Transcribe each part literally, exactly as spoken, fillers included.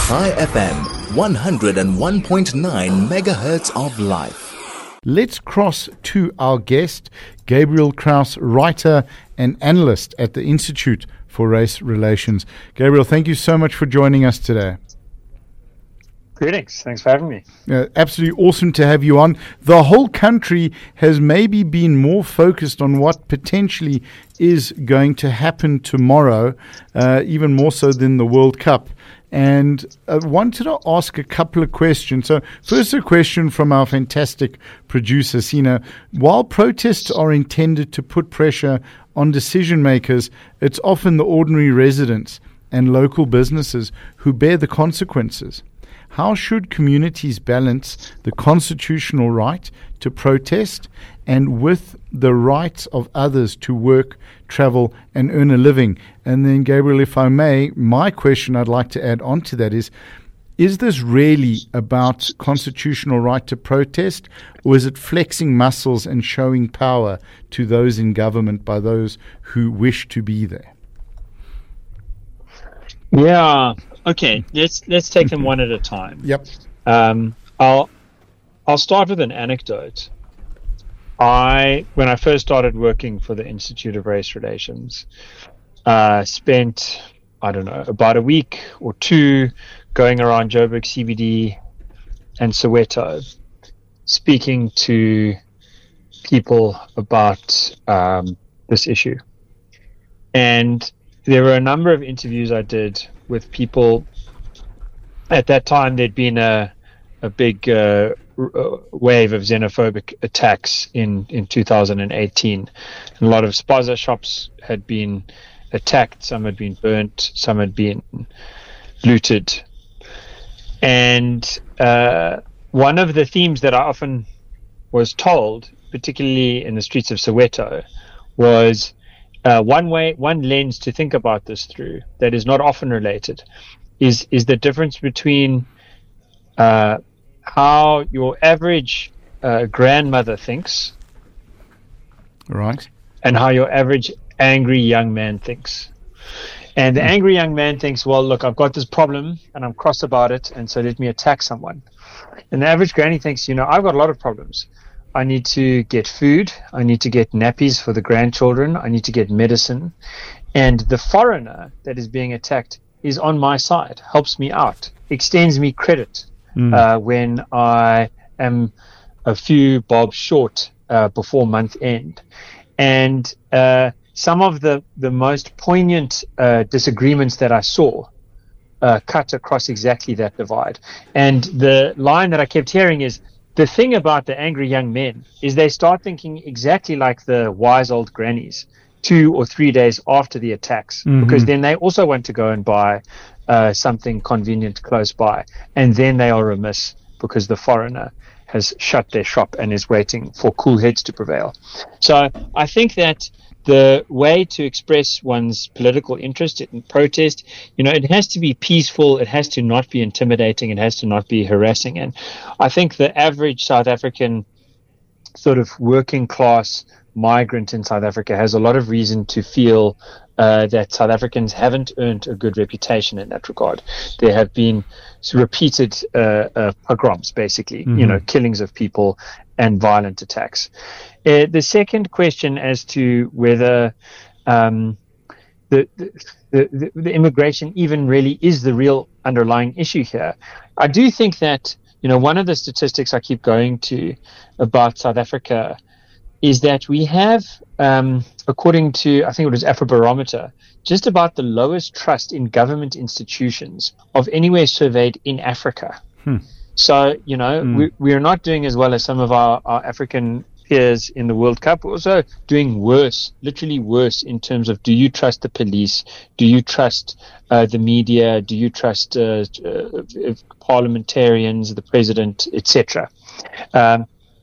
Chai F M, one oh one point nine megahertz of life. Let's cross to our guest, Gabriel Kraus, writer and analyst at the Institute for Race Relations. Gabriel, thank you so much for joining us today. Greetings. Thanks for having me. Uh, absolutely awesome to have you on. The whole country has maybe been more focused on what potentially is going to happen tomorrow, uh, even more so than the World Cup. And I wanted to ask a couple of questions. So first, a question from our fantastic producer, Sina. While protests are intended to put pressure on decision makers, it's often the ordinary residents and local businesses who bear the consequences. How should communities balance the constitutional right to protest and with the rights of others to work, travel, and earn a living? And then, Gabriel, if I may, my question I'd like to add on to that is, is this really about constitutional right to protest, or is it flexing muscles and showing power to those in government by those who wish to be there? Yeah. Okay. Let's let's take them one at a time. Yep. Um, I'll I'll start with an anecdote. I when I first started working for the Institute of Race Relations, uh, spent I don't know about a week or two going around Joburg C B D and Soweto, speaking to people about um, this issue, and there were a number of interviews I did with people. At that time, there'd been a a big uh, r- wave of xenophobic attacks in, in two thousand eighteen. And a lot of spaza shops had been attacked, some had been burnt, some had been looted. And uh, one of the themes that I often was told, particularly in the streets of Soweto, was Uh, one way, one lens to think about this through that is not often related is is the difference between uh, how your average uh, grandmother thinks, Right, and how your average angry young man thinks. And the angry young man thinks, well, look, I've got this problem and I'm cross about it, and so let me attack someone. And the average granny thinks, you know, I've got a lot of problems. I need to get food. I need to get nappies for the grandchildren. I need to get medicine. And the foreigner that is being attacked is on my side, helps me out, extends me credit mm. uh, when I am a few bob short uh, before month end. And uh, some of the, the most poignant uh, disagreements that I saw uh, cut across exactly that divide. And the line that I kept hearing is, the thing about the angry young men is they start thinking exactly like the wise old grannies two or three days after the attacks, mm-hmm. because then they also want to go and buy uh, something convenient close by. And then they are remiss because the foreigner has shut their shop and is waiting for cool heads to prevail. So I think that the way to express one's political interest in protest, you know, it has to be peaceful, it has to not be intimidating, it has to not be harassing. And I think the average South African sort of working class migrant in South Africa has a lot of reason to feel uh, that South Africans haven't earned a good reputation in that regard. There have been repeated uh, uh, pogroms, basically, mm-hmm. you know, killings of people and violent attacks. Uh, the second question as to whether um, the, the, the, the immigration even really is the real underlying issue here, I do think that, you know, one of the statistics I keep going to about South Africa is that we have, um, according to, I think it was Afrobarometer, just about the lowest trust in government institutions of anywhere surveyed in Africa. Hmm. So, you know, mm. we, we're not doing as well as some of our, our African peers in the World Cup. We're also doing worse, literally worse, in terms of, do you trust the police? Do you trust uh, the media? Do you trust uh, uh, parliamentarians, the president, et cetera? Um,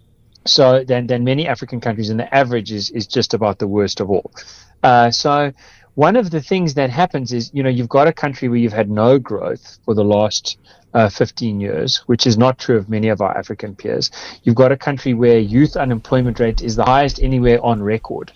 so then, then many African countries, and the average is, is just about the worst of all. Uh, so one of the things that happens is, you know, you've got a country where you've had no growth for the last Uh, fifteen years, which is not true of many of our African peers. You've got a country where youth unemployment rate is the highest anywhere on record.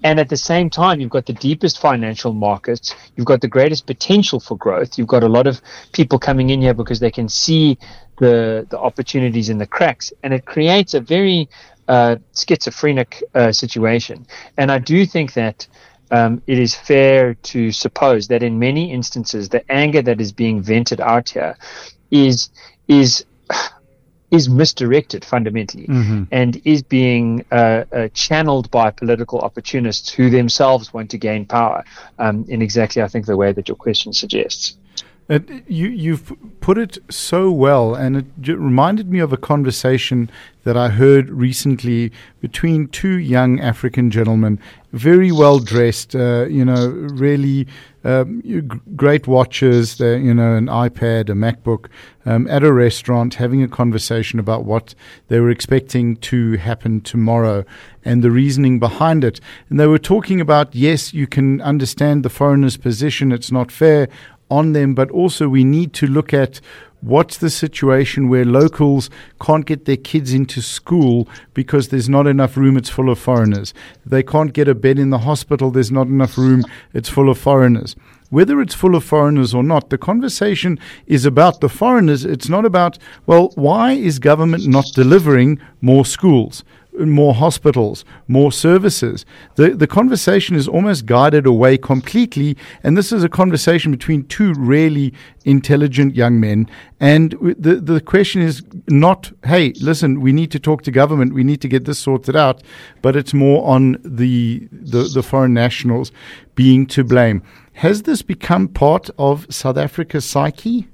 And at the same time, you've got the deepest financial markets. You've got the greatest potential for growth. You've got a lot of people coming in here because they can see the the opportunities in the cracks, and it creates a very uh, schizophrenic uh, situation. And I do think that um, it is fair to suppose that in many instances, the anger that is being vented out here is is is misdirected fundamentally, mm-hmm. and is being uh, uh, channeled by political opportunists who themselves want to gain power um, in exactly, I think, the way that your question suggests. Uh, you, you've put it so well, and it j- reminded me of a conversation that I heard recently between two young African gentlemen, very well dressed, uh, you know, really um, great watches, uh, you know, an iPad, a MacBook, um, at a restaurant, having a conversation about what they were expecting to happen tomorrow and the reasoning behind it. And they were talking about, yes, you can understand the foreigner's position, it's not fair on them, but also we need to look at what's the situation where locals can't get their kids into school because there's not enough room, it's full of foreigners. They can't get a bed in the hospital, there's not enough room, it's full of foreigners. Whether it's full of foreigners or not, the conversation is about the foreigners. It's not about, well, why is government not delivering more schools, more hospitals, more services? The the conversation is almost guided away completely, and this is a conversation between two really intelligent young men, and the the question is not, hey, listen, we need to talk to government, we need to get this sorted out, but it's more on the the, the foreign nationals being to blame. Has this become part of South Africa's psyche?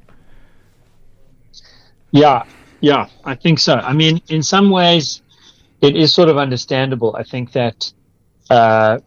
Yeah, yeah, I think so. I mean, in some ways, it is sort of understandable. I think that uh,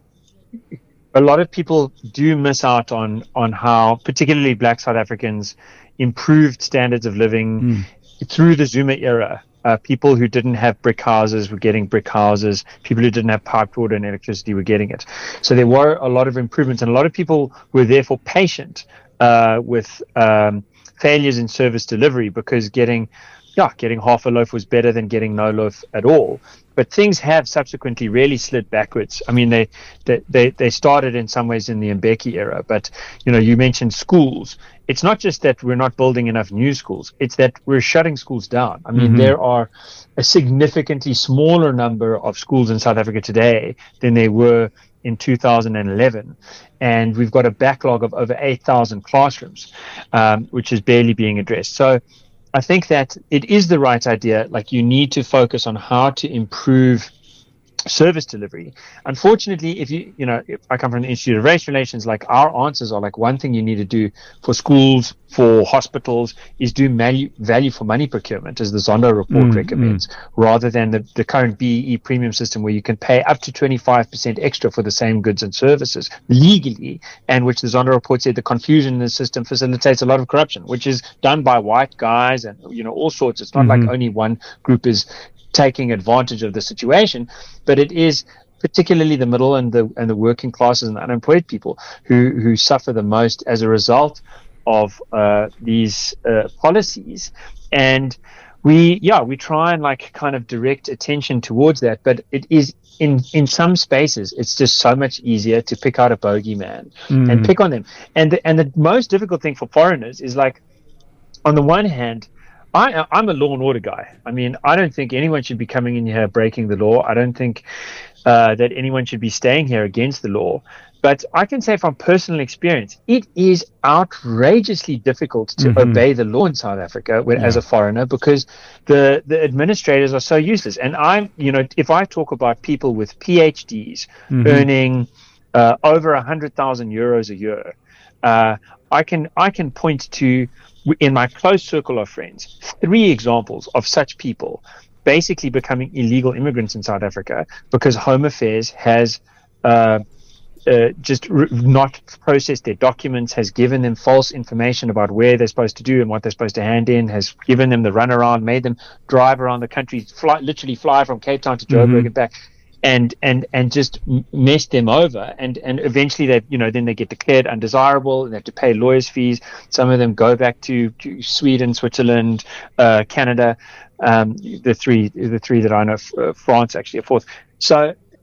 a lot of people do miss out on, on how, particularly Black South Africans, improved standards of living mm. through the Zuma era. Uh, people who didn't have brick houses were getting brick houses. People who didn't have piped water and electricity were getting it. So there were a lot of improvements, and a lot of people were therefore patient uh, with um, failures in service delivery, because getting yeah, getting half a loaf was better than getting no loaf at all. But things have subsequently really slid backwards. I mean, they, they, they, they started in some ways in the Mbeki era. But, you know, you mentioned schools. It's not just that we're not building enough new schools. It's that we're shutting schools down. I mean, mm-hmm. there are a significantly smaller number of schools in South Africa today than there were in two thousand eleven. And we've got a backlog of over eight thousand classrooms, um, which is barely being addressed. So I think that it is the right idea. Like, you need to focus on how to improve service delivery. Unfortunately, if you, you know, if I come from the Institute of Race Relations, like, our answers are like, one thing you need to do for schools, for hospitals, is do value, value for money procurement, as the Zondo report mm, recommends, mm. rather than the, the current B E E premium system, where you can pay up to twenty-five percent extra for the same goods and services legally, and which the Zondo report said the confusion in the system facilitates a lot of corruption, which is done by white guys and, you know, all sorts. It's not mm-hmm. like only one group is taking advantage of the situation, but it is particularly the middle and the and the working classes and unemployed people who who suffer the most as a result of uh, these uh, policies. And we yeah we try and like kind of direct attention towards that, but it is in in some spaces it's just so much easier to pick out a bogeyman mm. and pick on them. And the, and the most difficult thing for foreigners is, like, on the one hand, I, I'm a law and order guy. I mean, I don't think anyone should be coming in here breaking the law. I don't think uh, that anyone should be staying here against the law. But I can say from personal experience, it is outrageously difficult to mm-hmm. obey the law in South Africa when, yeah. as a foreigner, because the, the administrators are so useless. And I'm, you know, if I talk about people with P H Ds mm-hmm. earning uh, over one hundred thousand euros a year, uh, I can I can point to, in my close circle of friends, three examples of such people basically becoming illegal immigrants in South Africa because Home Affairs has uh, uh, just r- not processed their documents, has given them false information about where they're supposed to do and what they're supposed to hand in, has given them the runaround, made them drive around the country, fly, literally fly from Cape Town to Joburg mm-hmm. and back. And, and, and just mess them over. And, and eventually they, you know, then they get declared undesirable and they have to pay lawyers' fees. Some of them go back to, to Sweden, Switzerland, uh, Canada, um, the three, the three that I know, uh, France actually, a fourth. So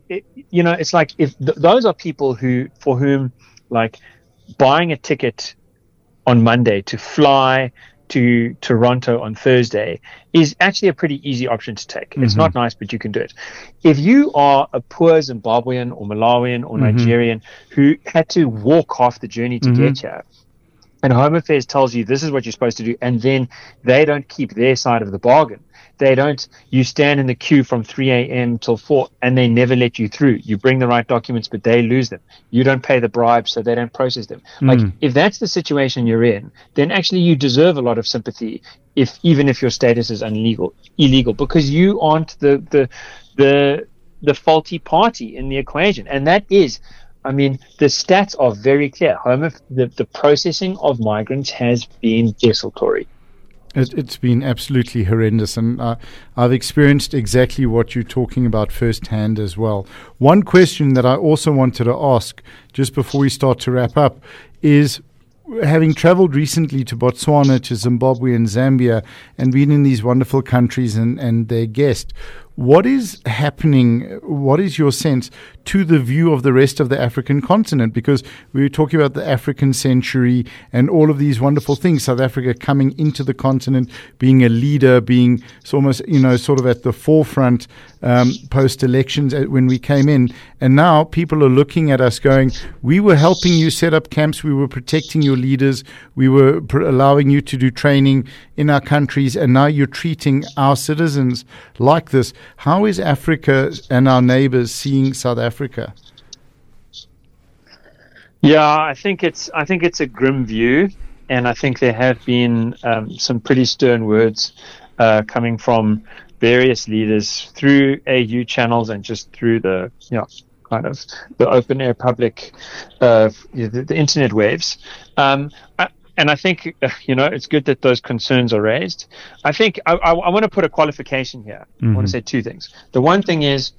it, you know, it's like if th- those are people who, for whom, like, buying a ticket on Monday to fly to Toronto on Thursday is actually a pretty easy option to take. Mm-hmm. It's not nice, but you can do it. If you are a poor Zimbabwean or Malawian or mm-hmm. Nigerian who had to walk half the journey to mm-hmm. get here, and Home Affairs tells you this is what you're supposed to do, and then they don't keep their side of the bargain. They don't, you stand in the queue from three a.m. till four, and they never let you through. You bring the right documents, but they lose them. You don't pay the bribe, so they don't process them. Mm. Like, if that's the situation you're in, then actually you deserve a lot of sympathy, if even if your status is illegal, illegal, because you aren't the the the the faulty party in the equation. And that is, I mean, the stats are very clear. Home, the, the processing of migrants has been desultory. It, it's been absolutely horrendous, and uh, I've experienced exactly what you're talking about firsthand as well. One question that I also wanted to ask, just before we start to wrap up, is, having traveled recently to Botswana, to Zimbabwe and Zambia, and been in these wonderful countries and, and their guest, what is happening, what is your sense to the view of the rest of the African continent? Because we were talking about the African century and all of these wonderful things, South Africa coming into the continent, being a leader, being almost, you know, sort of at the forefront um, post-elections when we came in. And now people are looking at us going, we were helping you set up camps, we were protecting your leaders, we were pr- allowing you to do training in our countries, and now you're treating our citizens like this. How is Africa and our neighbors seeing South Africa? Yeah, I think it's I think it's a grim view, and I think there have been um, some pretty stern words uh, coming from various leaders through A U channels and just through the you know kind of the open air public, uh, the, the internet waves. Um, I, And I think, you know, it's good that those concerns are raised. I think I, I, I want to put a qualification here. Mm-hmm. I want to say two things. The one thing is,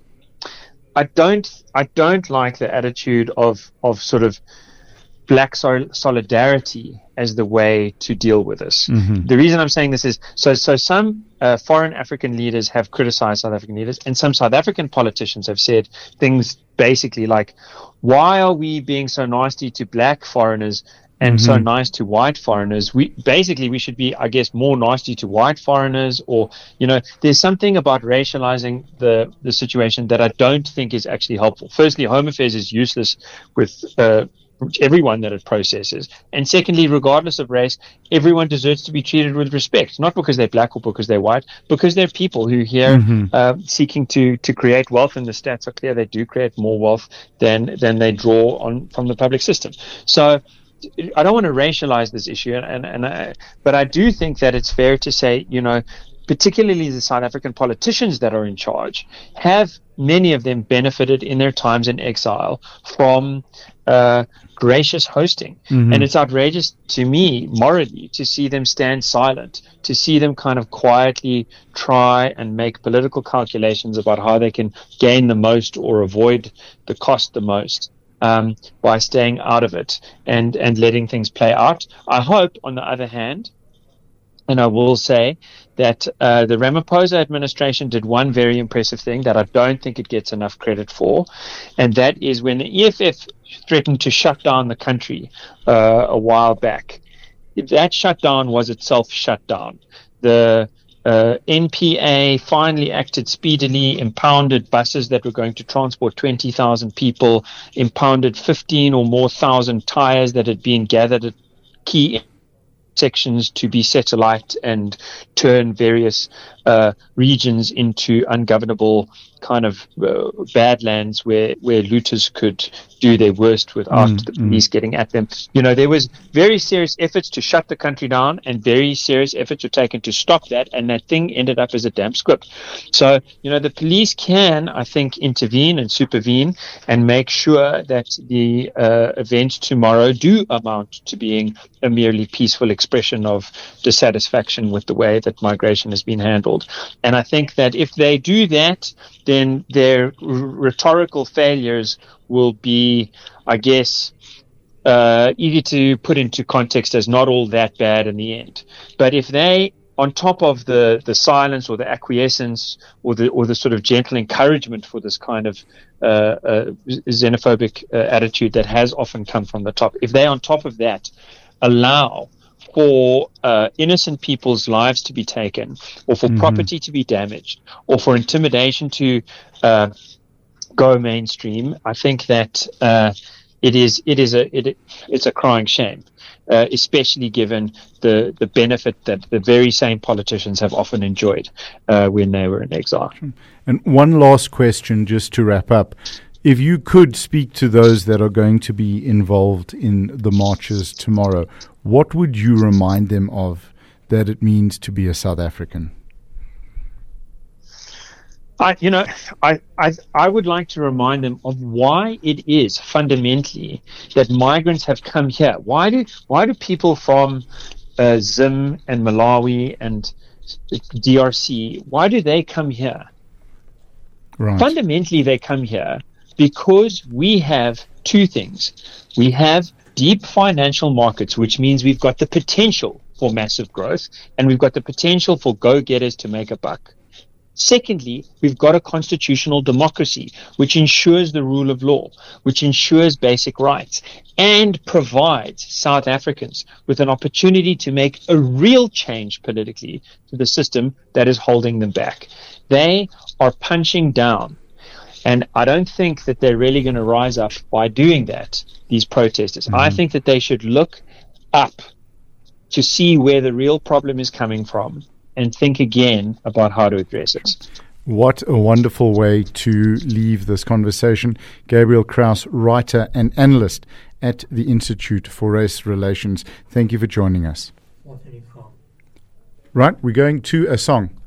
I don't, I don't like the attitude of, of sort of black sol- solidarity as the way to deal with this. Mm-hmm. The reason I'm saying this is, so, so some uh, foreign African leaders have criticized South African leaders, and some South African politicians have said things basically like, why are we being so nasty to black foreigners and mm-hmm. so nice to white foreigners? We basically we should be, I guess, more nasty to white foreigners, or you know, there's something about racializing the the situation that I don't think is actually helpful. Firstly, Home Affairs is useless with uh, everyone that it processes, and secondly, regardless of race, everyone deserves to be treated with respect, not because they're black or because they're white, because they're people who here mm-hmm. uh, seeking to to create wealth, and the stats are clear, they do create more wealth than than they draw on from the public system. So I don't want to racialize this issue, and, and, and I, but I do think that it's fair to say, you know, particularly the South African politicians that are in charge, have many of them benefited in their times in exile from uh, gracious hosting. Mm-hmm. And it's outrageous to me, morally, to see them stand silent, to see them kind of quietly try and make political calculations about how they can gain the most or avoid the cost the most. Um, by staying out of it and, and letting things play out. I hope, on the other hand, and I will say that uh, the Ramaphosa administration did one very impressive thing that I don't think it gets enough credit for, and that is when the E F F threatened to shut down the country uh, a while back. That shutdown was itself shut down. The Uh, N P A finally acted speedily, impounded buses that were going to transport twenty thousand people, impounded fifteen or more thousand tires that had been gathered at key sections to be set alight and turn various uh, regions into ungovernable kind of uh, badlands where, where looters could do their worst without mm, the police mm. getting at them. You know, there was very serious efforts to shut the country down, and very serious efforts were taken to stop that, and that thing ended up as a damp script. So, you know, the police can, I think, intervene and supervene and make sure that the uh, events tomorrow do amount to being a merely peaceful expression of dissatisfaction with the way that migration has been handled. And I think that if they do that, then their r- rhetorical failures will be, I guess, uh, easy to put into context as not all that bad in the end. But if they, on top of the, the silence or the acquiescence or the or the sort of gentle encouragement for this kind of uh, uh, xenophobic uh, attitude that has often come from the top, if they on top of that allow for uh, innocent people's lives to be taken, or for mm-hmm. property to be damaged, or for intimidation to uh, go mainstream, I think that uh, it is it is a it, it's a crying shame, uh, especially given the the benefit that the very same politicians have often enjoyed uh, when they were in exile. And one last question, just to wrap up. If you could speak to those that are going to be involved in the marches tomorrow, what would you remind them of that it means to be a South African? I, you know, I, I, I would like to remind them of why it is fundamentally that migrants have come here. Why do why do people from uh, Zim and Malawi and D R C, why do they come here? Right. Fundamentally, they come here because we have two things. We have deep financial markets, which means we've got the potential for massive growth, and we've got the potential for go-getters to make a buck. Secondly, we've got a constitutional democracy, which ensures the rule of law, which ensures basic rights, and provides South Africans with an opportunity to make a real change politically to the system that is holding them back. They are punching down. And I don't think that they're really going to rise up by doing that, these protesters. Mm-hmm. I think that they should look up to see where the real problem is coming from and think again about how to address it. What a wonderful way to leave this conversation. Gabriel Kraus, writer and analyst at the Institute for Race Relations. Thank you for joining us. Right, we're going to a song.